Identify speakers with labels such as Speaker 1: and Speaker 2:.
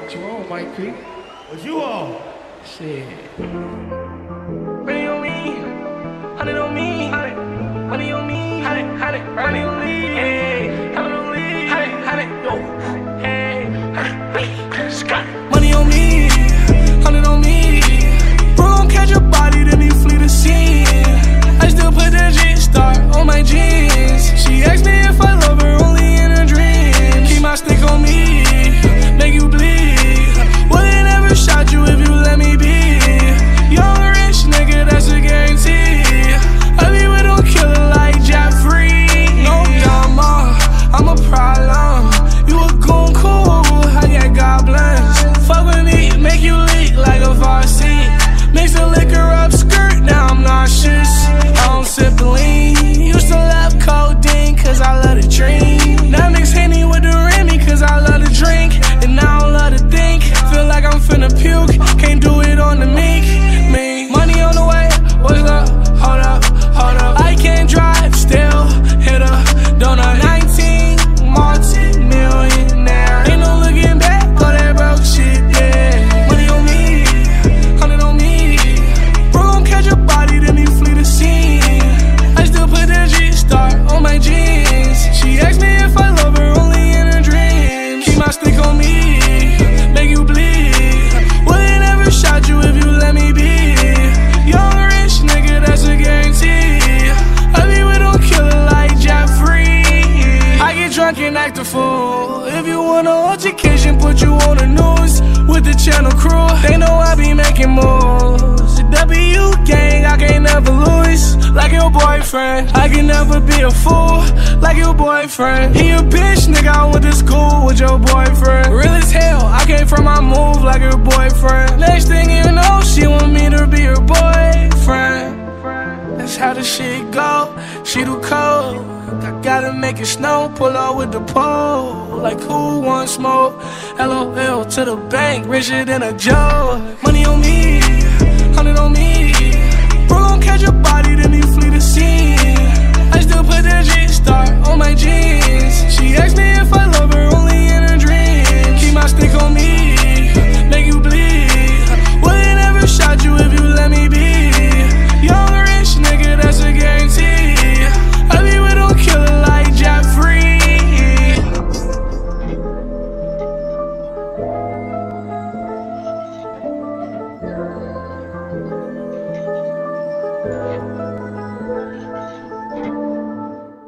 Speaker 1: What you on, Mike Creek?
Speaker 2: What you on?
Speaker 1: Shit.
Speaker 3: Money on me, 100 on me, money on me, 100, money on me, hey, 100 on me, 100, yo, hey, Scott. Money on me, 100 on me. Bro gon' catch a body, then he flee the scene. I still put the G-Star on my jeans. She asked me if I love her only in her dreams. Keep my stick on me, make you bleed. Wouldn't ever shot you if you let me be. Young rich nigga, that's a guarantee. I be with a killer like Jeffrey. No drama, I'm a problem. You a goon cool, I got goblins. Fuck with me, make you leak like a varsity. Mix the liquor up, skirt, now I'm nauseous. I don't sip the lean. Used to love codeine, cause I love to drink. Now mix Henny with the Remy, cause I love to drink. And I don't love to think, feel like I'm finna puke. Can't do it on the meek, me. Money on the way, what's up? Hold up, hold up. I can't drive, still hit a donut. 19, multi-millionaire. Ain't no looking back, all that broke shit, yeah. Money on me, 100 on me. Bro gon' catch a body, then he flee the scene. I still put the G-Star on my jeans. She asked me if I love her only in her dreams. Keep my stick on me, make you bleed. Wouldn't ever shot you if you let me be. Young rich nigga, that's a guarantee. I be with a killer like Jeffrey. I get drunk and act a fool. If you want an altercation, put you on the news with the channel crew. They know I be making moves. The W gang, I can't never lose. Like your boyfriend, I can never be a fool. Like your boyfriend, he a bitch, nigga. I went to school with your boyfriend. Real as hell, I came from my move like your boyfriend. Next thing you know, she want me to be her boyfriend. That's how the shit go, she too cold. I gotta make it snow, pull out with the pole. Like who wants smoke? LOL to the bank, richer than a joke. Money on me, 100 on me. Bro gon' catch a body, then he flee the scene. I still put the G-Star on my jeans.